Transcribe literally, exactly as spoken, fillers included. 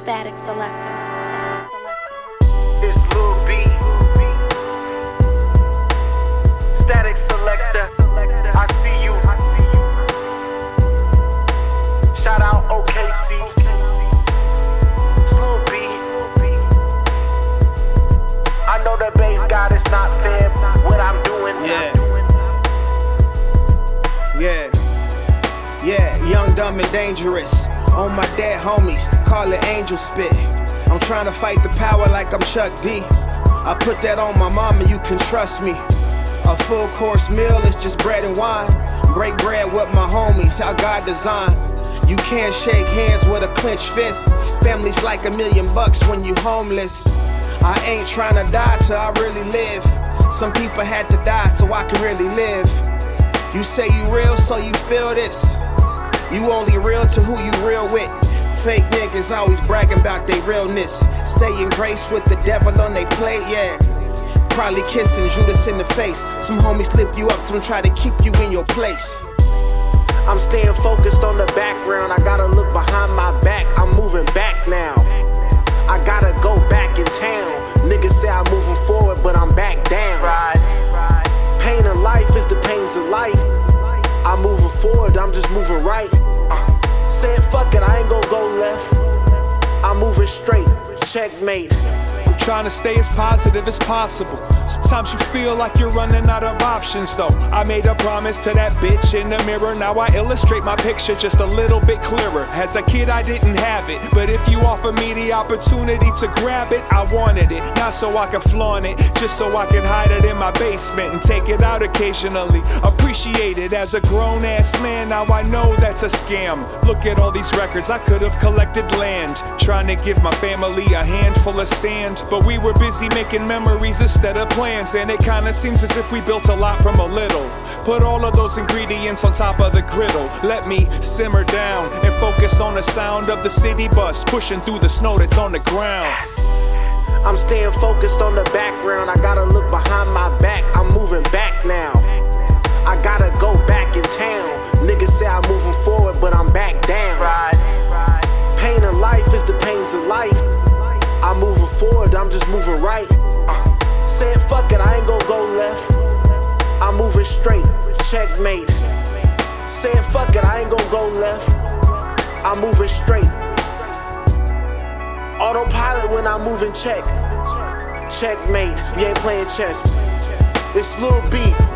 Static Selector. It's Lil B. Static Selector. I see you. Shout out O K C. It's Lil B. I know the bass god is not fair. What I'm doing. Yeah. Yeah. Yeah. Young, dumb, and dangerous. On my dead homies, call it angel spit. I'm trying to fight the power like I'm Chuck D. I put that on my mama, you can trust me. A full course meal is just bread and wine. Break bread with my homies, how God designed. You can't shake hands with a clenched fist. Family's like a million bucks when you homeless. I ain't trying to die till I really live. Some people had to die so I can really live. You say you real so you feel this. You only real to who you real with. Fake niggas always bragging about their realness. Saying grace with the devil on they plate, yeah. Probably kissing Judas in the face. Some homies lift you up, some try to keep you in your place. I'm staying focused on the background. I gotta look behind my back. I'm moving back now. I gotta go back in town. Niggas say I'm moving forward, but I'm back down. Pain of life is the pains of life. I'm moving forward, I'm just moving right. Saying fuck it, I ain't gon' go left. I'm moving straight, checkmate. I'm trying to stay as positive as possible. Sometimes you feel like you're running out of options though. I made a promise to that bitch in the mirror. Now I illustrate my picture just a little bit clearer. As a kid I didn't have it, but if you offer me the opportunity to grab it, I wanted it. Not so I can flaunt it, just so I can hide it in my basement and take it out occasionally. Appreciate it as a grown ass man, now I know that's a scam. Look at all these records, I could have collected land. Trying to give my family a handful of sand, but we were busy making memories instead of plans. And it kinda seems as if we built a lot from a little. Put all of those ingredients on top of the griddle. Let me simmer down and focus on the sound of the city bus pushing through the snow that's on the ground. I'm staying focused on the background. I gotta look behind my back. I'm moving back now. I gotta go back in town. Niggas say I'm moving forward, but I'm back down. Pain of life is the pains of life. I'm moving forward, I'm just moving right. Saying fuck it, I ain't gon' go left. I'm moving straight, checkmate. Saying fuck it, I ain't gon' go left. I'm moving straight. Autopilot when I'm moving check. Checkmate, we ain't playing chess. It's Lil B.